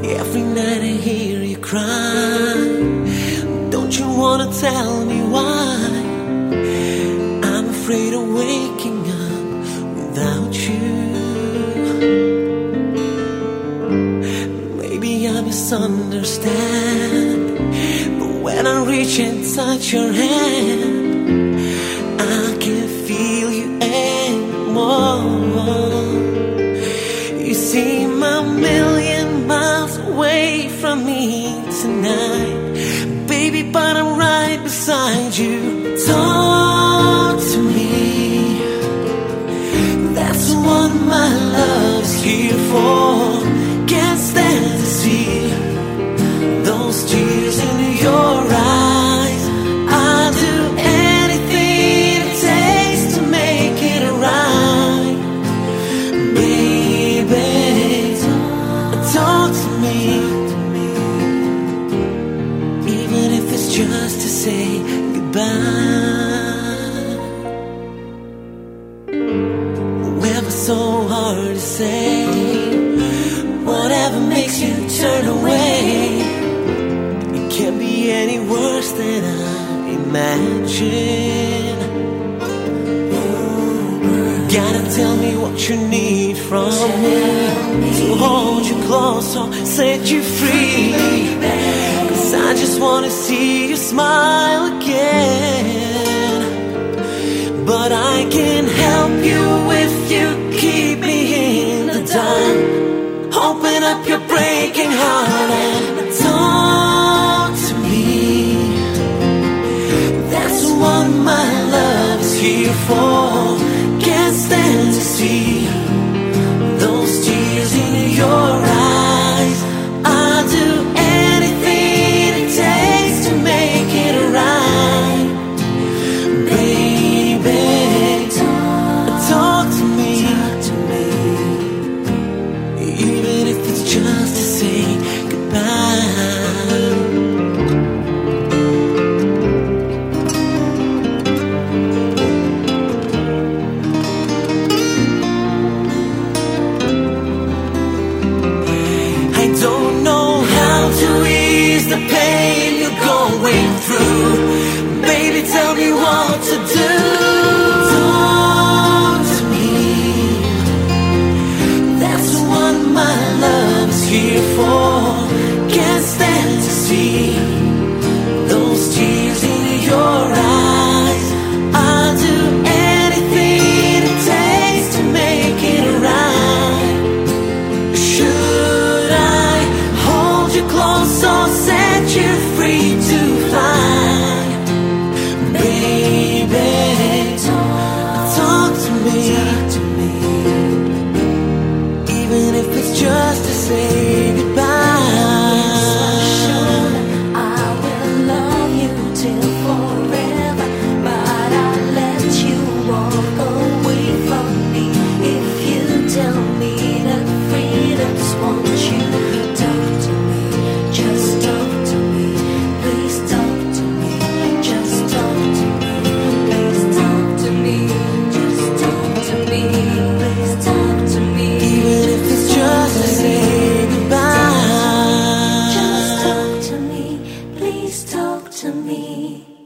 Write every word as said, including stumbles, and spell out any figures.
Every night I hear you cry. Don't you wanna tell me why? I'm afraid of waking up without you. Maybe I misunderstand, but when I reach and touch your hand, I can't feel you anymore. You seem a million miles away from me tonight, baby, but I'm right beside you. Talk to me, that's what my love's here for. Can't stand to see those tears in your eyes. I'll do anything it takes to make it right. Baby, talk to me, even if it's just to say goodbye. Ever so hard to say, whatever makes you turn away. It can't be any worse than I imagine. Gotta tell me what you need from me to hold you close or set you free. Cause I just wanna see you smile again. But I can help you if you keep me in the dark. Open up your breaking heart and talk to me. That's what my love's here for. Can't stand to see those tears in your eyes. I'll do anything it takes to make it right. Baby, talk to me, even if it's just to say goodbye. The pain you're going through, baby, tell me what to do. Talk to me, that's what my love's here for. Can't stand to see those tears in your eyes. I'll do anything it takes to make it right. Should I hold you close or set you free to fly? Baby, talk to me, even if it's just to say goodbye. I will love you till forever, but I'll let you walk away from me if you tell me that freedom's want you. Talk to me, just talk to me, please talk to me, just talk to me, please talk to me, just talk to me, please talk to me, Even if it's just to say goodbye. just talk to me, please talk to me.